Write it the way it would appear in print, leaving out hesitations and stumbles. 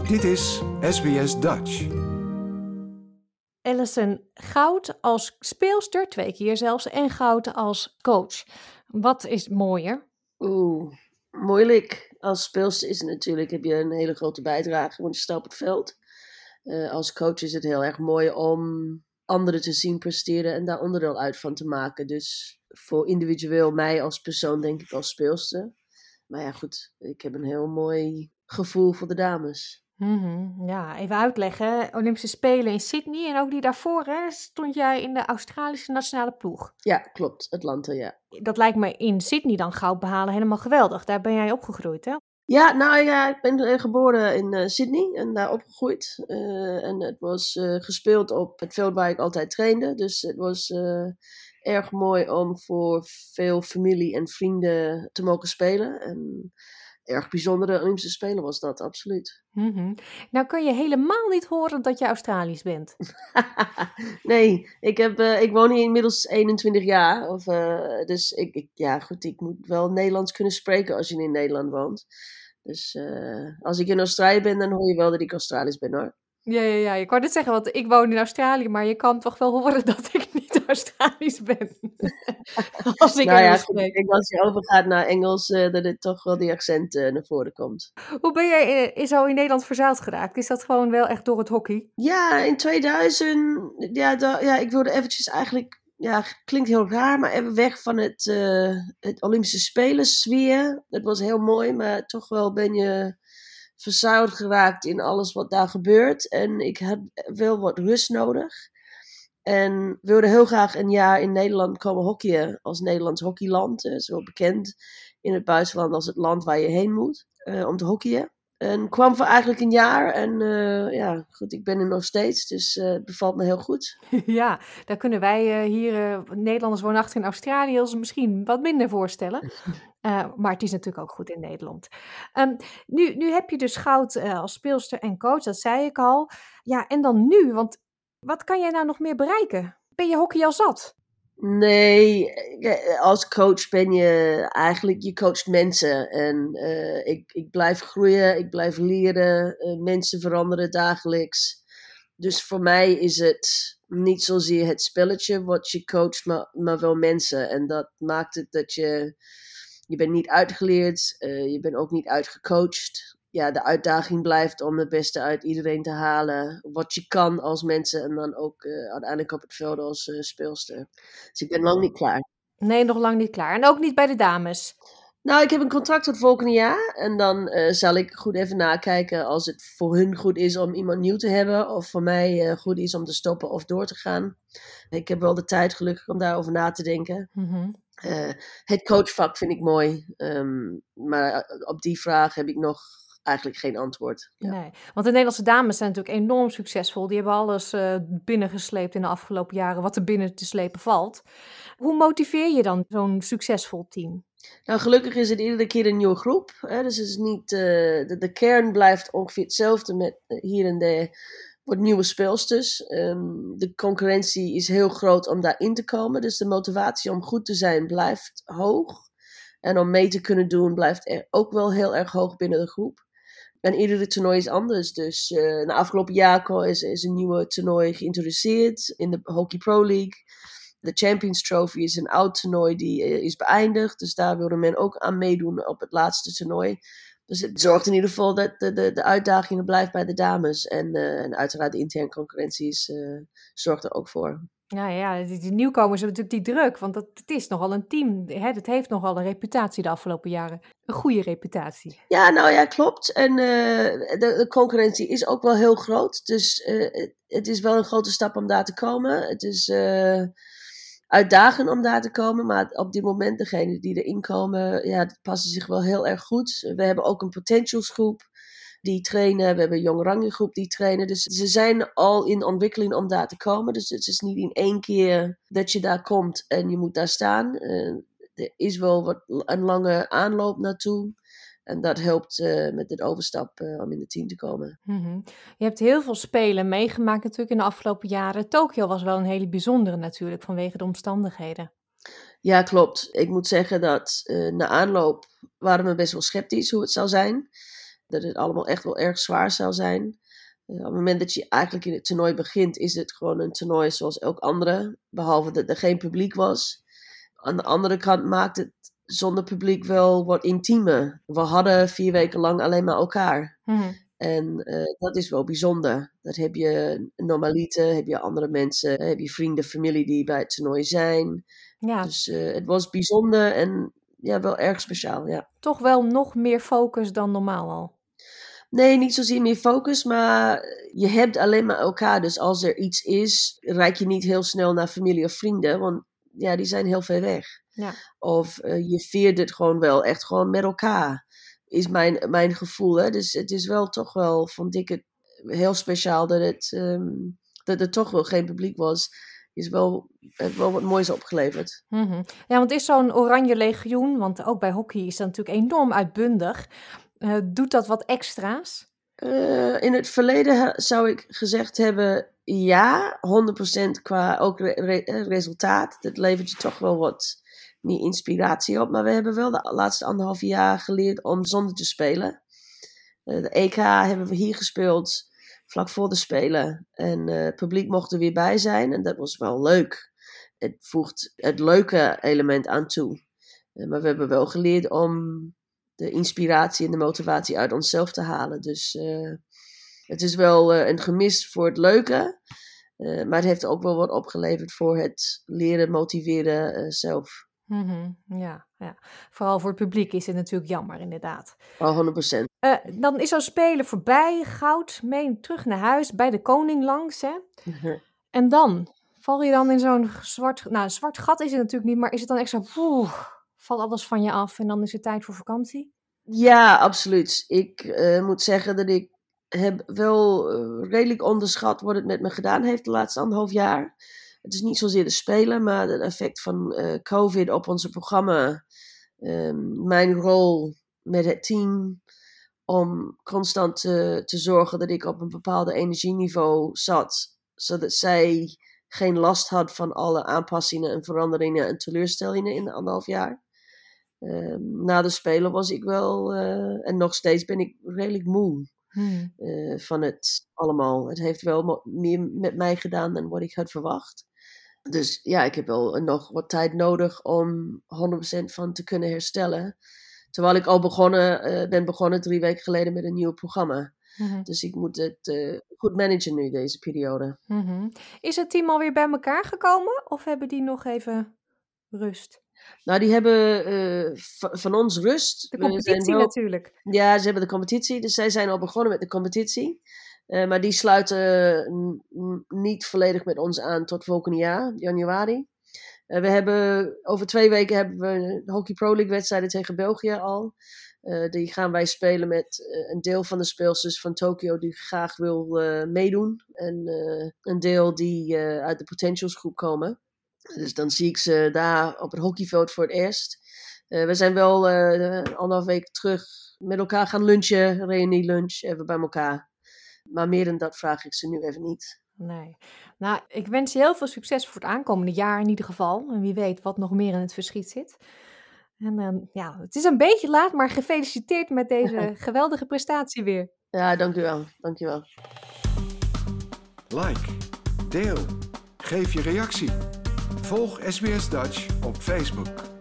Dit is SBS Dutch. Alison, goud als speelster, 2 keer zelfs, en goud als coach. Wat is mooier? Moeilijk. Als speelster is het natuurlijk, heb je een hele grote bijdrage, want je staat op het veld. Als coach is het heel erg mooi om anderen te zien presteren en daar onderdeel uit van te maken. Dus voor individueel mij als persoon denk ik als speelster. Maar ja goed, ik heb een heel mooi gevoel voor de dames. Ja, even uitleggen. Olympische Spelen in Sydney en ook die daarvoor, hè, stond jij in de Australische nationale ploeg. Ja, klopt. Atlanta, ja. Dat lijkt me in Sydney dan goud behalen helemaal geweldig. Daar ben jij opgegroeid, hè? Ja, nou ja, ik ben geboren in Sydney en daar opgegroeid. En het was gespeeld op het veld waar ik altijd trainde. Dus het was erg mooi om voor veel familie en vrienden te mogen spelen. En erg bijzondere Olympische Spelen was dat, absoluut. Nou kun je helemaal niet horen dat je Australisch bent. Nee, ik woon hier inmiddels 21 jaar. Dus ik moet wel Nederlands kunnen spreken als je in Nederland woont. Dus als ik in Australië ben, dan hoor je wel dat ik Australisch ben, hoor. Ja, ik wou net zeggen, want ik woon in Australië, maar je kan toch wel horen dat ik niet Australisch ben. Als ik Engels spreek. Als je overgaat naar Engels, dat het toch wel die accent naar voren komt. Hoe ben jij zo in Nederland verzeild geraakt? Is dat gewoon wel echt door het hockey? Ja, in 2000, ik wilde eventjes eigenlijk, klinkt heel raar, maar even weg van het Olympische Spelen sfeer. Dat was heel mooi, maar toch wel ben je verzuild geraakt in alles wat daar gebeurt. En ik had wel wat rust nodig. En wilde heel graag een jaar in Nederland komen hockeyen als Nederlands hockeyland. Het is wel bekend in het buitenland als het land waar je heen moet om te hockeyen. En kwam voor eigenlijk een jaar en ik ben er nog steeds, dus het bevalt me heel goed. Ja, daar kunnen wij hier, Nederlanders woonachtig in Australië, ons misschien wat minder voorstellen. Maar het is natuurlijk ook goed in Nederland. Nu heb je dus goud als speelster en coach, dat zei ik al. Ja, en dan nu, want wat kan jij nou nog meer bereiken? Ben je hockey al zat? Nee, als coach ben je eigenlijk, je coacht mensen. En ik blijf groeien, ik blijf leren, mensen veranderen dagelijks. Dus voor mij is het niet zozeer het spelletje wat je coacht, maar wel mensen. En dat maakt het dat je bent niet uitgeleerd, je bent ook niet uitgecoacht. Ja, de uitdaging blijft om het beste uit iedereen te halen. Wat je kan als mensen en dan ook uiteindelijk op het veld als speelster. Dus ik ben lang niet klaar. Nee, nog lang niet klaar. En ook niet bij de dames. Nou, ik heb een contract tot volgend jaar. En dan zal ik goed even nakijken als het voor hun goed is om iemand nieuw te hebben. Of voor mij goed is om te stoppen of door te gaan. Ik heb wel de tijd gelukkig om daarover na te denken. Het coachvak vind ik mooi. Maar op die vraag heb ik nog eigenlijk geen antwoord. Ja. Nee, want de Nederlandse dames zijn natuurlijk enorm succesvol. Die hebben alles binnengesleept in de afgelopen jaren wat er binnen te slepen valt. Hoe motiveer je dan zo'n succesvol team? Nou, gelukkig is het iedere keer een nieuwe groep. Hè? Dus het is niet, de kern blijft ongeveer hetzelfde met hier en daar wat nieuwe speelsters. De concurrentie is heel groot om daarin te komen. Dus de motivatie om goed te zijn blijft hoog. En om mee te kunnen doen blijft ook wel heel erg hoog binnen de groep. En iedere toernooi is anders. Dus na afgelopen jaar is een nieuwe toernooi geïntroduceerd in de Hockey Pro League. De Champions Trophy is een oud toernooi die is beëindigd. Dus daar wilde men ook aan meedoen op het laatste toernooi. Dus het zorgt in ieder geval dat de uitdagingen blijft bij de dames. En uiteraard de interne concurrentie zorgt er ook voor. Ja, die nieuwkomers hebben natuurlijk die druk, want het is nogal een team. Hè? Het heeft nogal een reputatie de afgelopen jaren. Een goede reputatie. Ja, nou ja, klopt. En de concurrentie is ook wel heel groot. Dus het is wel een grote stap om daar te komen. Het is uitdagend om daar te komen. Maar op dit moment, degenen die erin komen, passen zich wel heel erg goed. We hebben ook een potentials groep die trainen. We hebben een Jong Oranje groep die trainen. Dus ze zijn al in ontwikkeling om daar te komen. Dus het is niet in één keer dat je daar komt en je moet daar staan. Er is wel een lange aanloop naartoe. En dat helpt met de overstap om in het team te komen. Je hebt heel veel spelen meegemaakt natuurlijk in de afgelopen jaren. Tokio was wel een hele bijzondere natuurlijk vanwege de omstandigheden. Ja, klopt. Ik moet zeggen dat na aanloop waren we best wel sceptisch hoe het zou zijn. dat het allemaal echt wel erg zwaar zou zijn. Op het moment dat je eigenlijk in het toernooi begint, is het gewoon een toernooi zoals elk andere. Behalve dat er geen publiek was. Aan de andere kant maakt het zonder publiek wel wat intiemer. We hadden 4 weken lang alleen maar elkaar. En dat is wel bijzonder. Dat heb je normaliter, heb je andere mensen, heb je vrienden, familie die bij het toernooi zijn. Ja, Dus het was bijzonder en ja, wel erg speciaal, ja. toch wel nog meer focus dan normaal al. Nee, niet zozeer meer focus, maar je hebt alleen maar elkaar. Dus als er iets is, reik je niet heel snel naar familie of vrienden, want ja, die zijn heel ver weg. Ja. Of je viert het gewoon wel echt gewoon met elkaar, is mijn gevoel. Hè? Dus het is wel toch wel, vond ik het heel speciaal dat er toch wel geen publiek was. Is wel wat moois opgeleverd. Ja, want is zo'n Oranje Legioen, want ook bij hockey is dat natuurlijk enorm uitbundig. Doet dat wat extra's? In het verleden zou ik gezegd hebben, ja, 100% qua ook resultaat. Dat levert je toch wel wat meer inspiratie op. Maar we hebben wel de laatste 1,5 jaar geleerd om zonder te spelen. De EK hebben we hier gespeeld, vlak voor de Spelen. En het publiek mocht er weer bij zijn. En dat was wel leuk. Het voegt het leuke element aan toe. Maar we hebben wel geleerd om de inspiratie en de motivatie uit onszelf te halen. Dus het is wel een gemis voor het leuke. Maar het heeft ook wel wat opgeleverd voor het leren motiveren zelf. Ja. Vooral voor het publiek is het natuurlijk jammer, inderdaad. 100%. Dan is zo'n spelen voorbij, goud, mee terug naar huis, bij de koning langs. Hè? En dan? Val je dan in zo'n zwart gat is het natuurlijk niet, maar is het dan echt zo, valt alles van je af en dan is het tijd voor vakantie? Ja, absoluut. Ik moet zeggen dat ik heb wel redelijk onderschat wat het met me gedaan heeft de laatste 1,5 jaar. Het is niet zozeer de spelen, maar het effect van COVID op onze programma. Mijn rol met het team om constant te zorgen dat ik op een bepaalde energieniveau zat. Zodat zij geen last had van alle aanpassingen en veranderingen en teleurstellingen in de 1,5 jaar. Na de Spelen was ik wel, en nog steeds ben ik redelijk moe van het allemaal. Het heeft wel meer met mij gedaan dan wat ik had verwacht. Dus ja, ik heb wel nog wat tijd nodig om 100% van te kunnen herstellen. Terwijl ik al ben begonnen 3 weken geleden met een nieuw programma. Dus ik moet het goed managen nu, deze periode. Is het team alweer bij elkaar gekomen of hebben die nog even rust? Nou, die hebben van ons rust. De competitie natuurlijk. Ja, ze hebben de competitie. Dus zij zijn al begonnen met de competitie. Maar die sluiten niet volledig met ons aan tot volgend jaar, januari. We hebben over 2 weken hebben we de Hockey Pro League wedstrijden tegen België al. Die gaan wij spelen met een deel van de speelsters van Tokio die graag wil meedoen. En een deel die uit de Potentials groep komen. Dus dan zie ik ze daar op het hockeyveld voor het eerst. We zijn wel 1,5 week terug met elkaar gaan lunchen, reunielunch, even bij elkaar. Maar meer dan dat vraag ik ze nu even niet. Nee. Nou, ik wens je heel veel succes voor het aankomende jaar in ieder geval. En wie weet wat nog meer in het verschiet zit. En ja, het is een beetje laat, maar gefeliciteerd met deze geweldige prestatie weer. Ja, dank u wel. Dank u wel. Like, deel, geef je reactie. Volg SBS Dutch op Facebook.